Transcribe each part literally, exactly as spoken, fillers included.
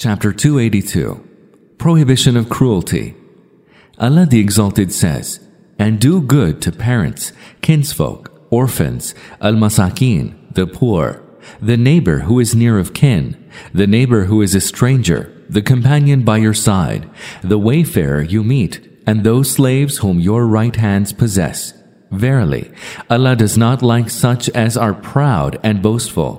Chapter two eighty-two. Prohibition of Cruelty. Allah the Exalted says, "And do good to parents, kinsfolk, orphans, al-masakin, the poor, the neighbor who is near of kin, the neighbor who is a stranger, the companion by your side, the wayfarer you meet, and those slaves whom your right hands possess. Verily, Allah does not like such as are proud and boastful."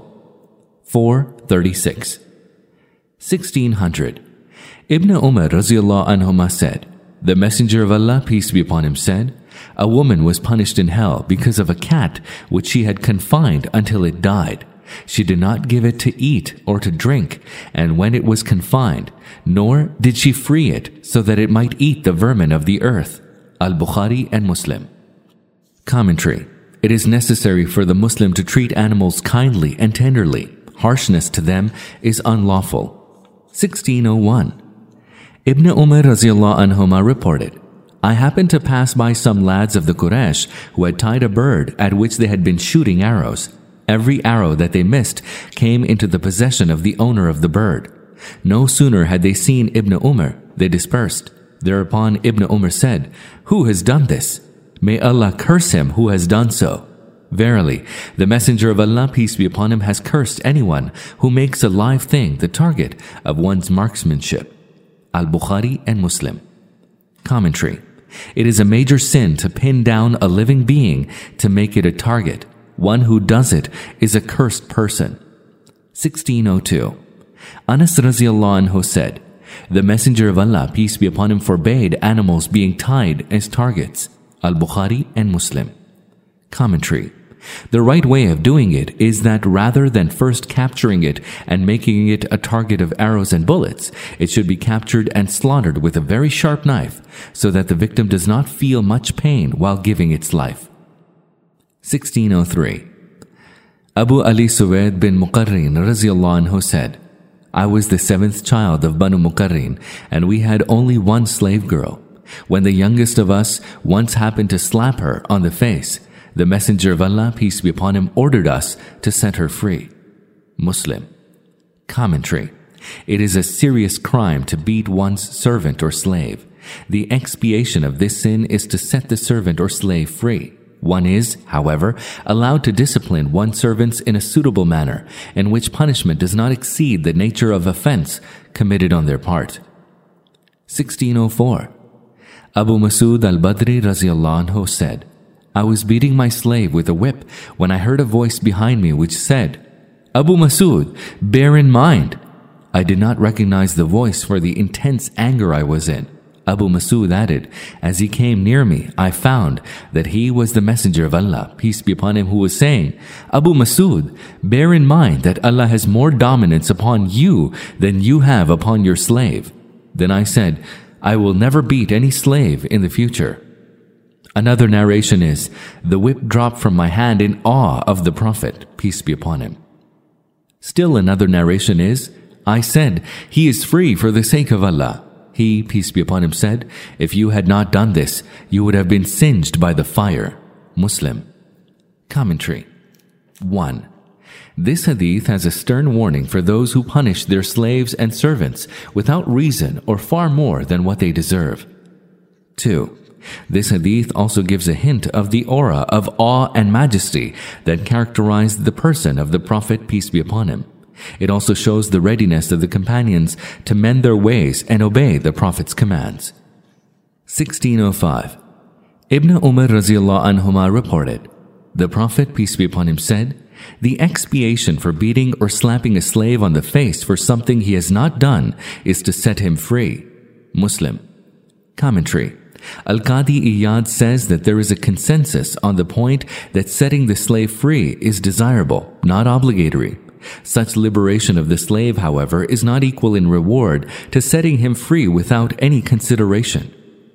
four thirty-six. sixteen hundred. Ibn Umar Raziallahu Anhuma said, "The Messenger of Allah, peace be upon him, said, a woman was punished in hell because of a cat which she had confined until it died. She did not give it to eat or to drink, and when it was confined, nor did she free it so that it might eat the vermin of the earth." Al-Bukhari and Muslim. Commentary. It is necessary for the Muslim to treat animals kindly and tenderly. Harshness to them is unlawful. sixteen oh one. Ibn Umar Raziallahu Anhuma reported, "I happened to pass by some lads of the Quraysh who had tied a bird at which they had been shooting arrows. Every arrow that they missed came into the possession of the owner of the bird. No sooner had they seen Ibn Umar, they dispersed. Thereupon Ibn Umar said, 'Who has done this? May Allah curse him who has done so. Verily, the Messenger of Allah, peace be upon him, has cursed anyone who makes a live thing the target of one's marksmanship.'" Al-Bukhari and Muslim. Commentary. It is a major sin to pin down a living being to make it a target. One who does it is a cursed person. sixteen oh two. Anas Raziallahu Anhu said, "The Messenger of Allah, peace be upon him, forbade animals being tied as targets." Al-Bukhari and Muslim. Commentary. The right way of doing it is that rather than first capturing it and making it a target of arrows and bullets, it should be captured and slaughtered with a very sharp knife so that the victim does not feel much pain while giving its life. sixteen oh three. Abu Ali Suwaid bin Muqarrin Raziallahu Anhu said, "I was the seventh child of Banu Muqarrin, and we had only one slave girl. When the youngest of us once happened to slap her on the face, the Messenger of Allah, peace be upon him, ordered us to set her free." Muslim. Commentary. It is a serious crime to beat one's servant or slave. The expiation of this sin is to set the servant or slave free. One is, however, allowed to discipline one's servants in a suitable manner, in which punishment does not exceed the nature of offense committed on their part. sixteen oh four. Abu Masud al-Badri Raziallahu Anhu said, "I was beating my slave with a whip when I heard a voice behind me which said, 'Abu Masud, bear in mind.' I did not recognize the voice for the intense anger I was in." Abu Masud added, "As he came near me, I found that he was the Messenger of Allah, peace be upon him, who was saying, 'Abu Masud, bear in mind that Allah has more dominance upon you than you have upon your slave.' Then I said, 'I will never beat any slave in the future.'" Another narration is, "The whip dropped from my hand in awe of the Prophet, peace be upon him." Still another narration is, "I said, 'He is free for the sake of Allah.' He, peace be upon him, said, 'If you had not done this, you would have been singed by the fire.'" Muslim. Commentary. one. This hadith has a stern warning for those who punish their slaves and servants without reason or far more than what they deserve. two. This hadith also gives a hint of the aura of awe and majesty that characterized the person of the Prophet, peace be upon him. It also shows the readiness of the companions to mend their ways and obey the Prophet's commands. sixteen oh five. Ibn Umar Raziallahu Anhuma reported, "The Prophet, peace be upon him, said, 'The expiation for beating or slapping a slave on the face for something he has not done is to set him free.'" Muslim. Commentary. Al-Qadi Iyad says that there is a consensus on the point that setting the slave free is desirable, not obligatory. Such liberation of the slave, however, is not equal in reward to setting him free without any consideration.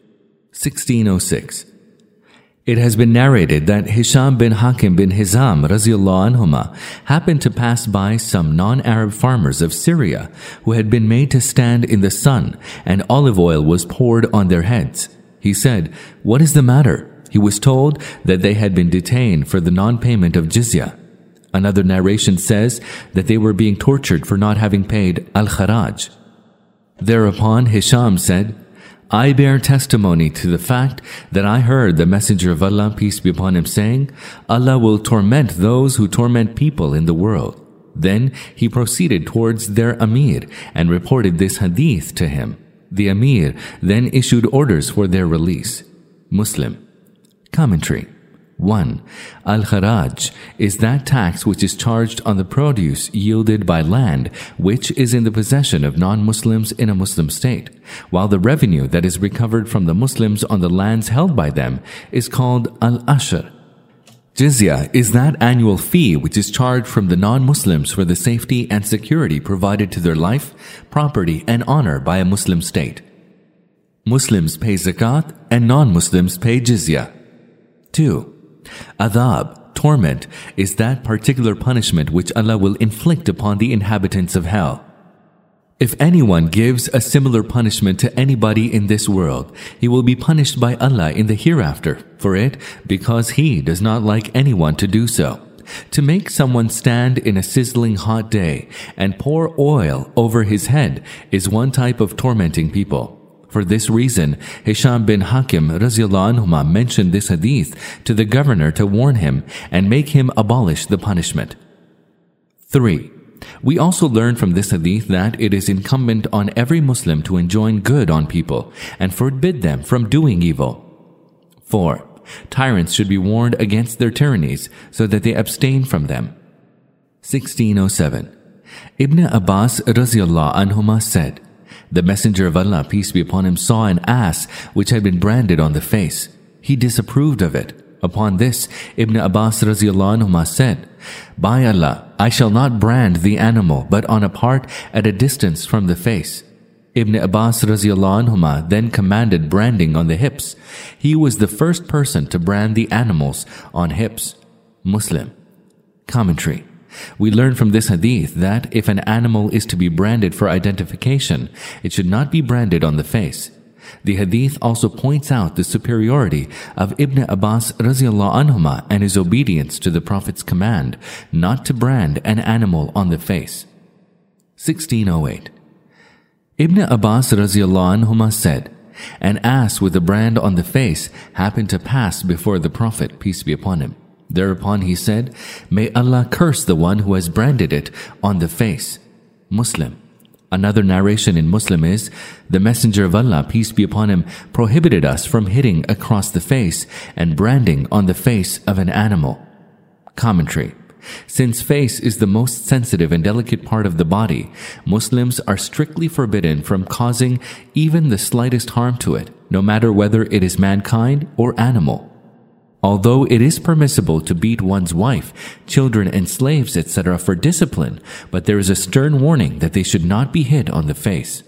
sixteen oh six. It has been narrated that Hisham bin Hakim bin Hizam Raziallahu Anhuma happened to pass by some non-Arab farmers of Syria who had been made to stand in the sun, and olive oil was poured on their heads. He said, "What is the matter?" He was told that they had been detained for the non-payment of jizya. Another narration says that they were being tortured for not having paid al-kharaj. Thereupon Hisham said, I bear testimony to the fact that I heard the Messenger of Allah, peace be upon him, saying, Allah will torment those who torment people in the world. Then he proceeded towards their Amir and reported this hadith to him. The Amir then issued orders for their release. Muslim. Commentary. one. Al-Kharaj is that tax which is charged on the produce yielded by land which is in the possession of non-Muslims in a Muslim state, while the revenue that is recovered from the Muslims on the lands held by them is called Al-Ashr. Jizya is that annual fee which is charged from the non-Muslims for the safety and security provided to their life, property, and honor by a Muslim state. Muslims pay zakat and non-Muslims pay jizya. two. Adhab, torment, is that particular punishment which Allah will inflict upon the inhabitants of hell. If anyone gives a similar punishment to anybody in this world, he will be punished by Allah in the hereafter for it, because He does not like anyone to do so. To make someone stand in a sizzling hot day and pour oil over his head is one type of tormenting people. For this reason, Hisham bin Hakim radiallahu anhuma mentioned this hadith to the governor to warn him and make him abolish the punishment. three. We also learn from this hadith that it is incumbent on every Muslim to enjoin good on people and forbid them from doing evil. four. Tyrants should be warned against their tyrannies so that they abstain from them. sixteen oh seven. Ibn Abbas radiallahu anhuma said, The Messenger of Allah, peace be upon him, saw an ass which had been branded on the face. He disapproved of it. Upon this, Ibn Abbas radiallahu anhuma said, By Allah, I shall not brand the animal, but on a part at a distance from the face. Ibn Abbas radiallahu anhuma then commanded branding on the hips. He was the first person to brand the animals on hips. Muslim. Commentary. We learn from this hadith that if an animal is to be branded for identification, it should not be branded on the face. The hadith also points out the superiority of Ibn Abbas radiallahu anhuma and his obedience to the Prophet's command not to brand an animal on the face. sixteen oh eight. Ibn Abbas radiallahu anhuma said, An ass with a brand on the face happened to pass before the Prophet, peace be upon him. Thereupon he said, May Allah curse the one who has branded it on the face. Muslim. Another narration in Muslim is, The Messenger of Allah, peace be upon him, prohibited us from hitting across the face and branding on the face of an animal. Commentary. Since face is the most sensitive and delicate part of the body, Muslims are strictly forbidden from causing even the slightest harm to it, no matter whether it is mankind or animal. Although it is permissible to beat one's wife, children and slaves, et cetera for discipline, but there is a stern warning that they should not be hit on the face.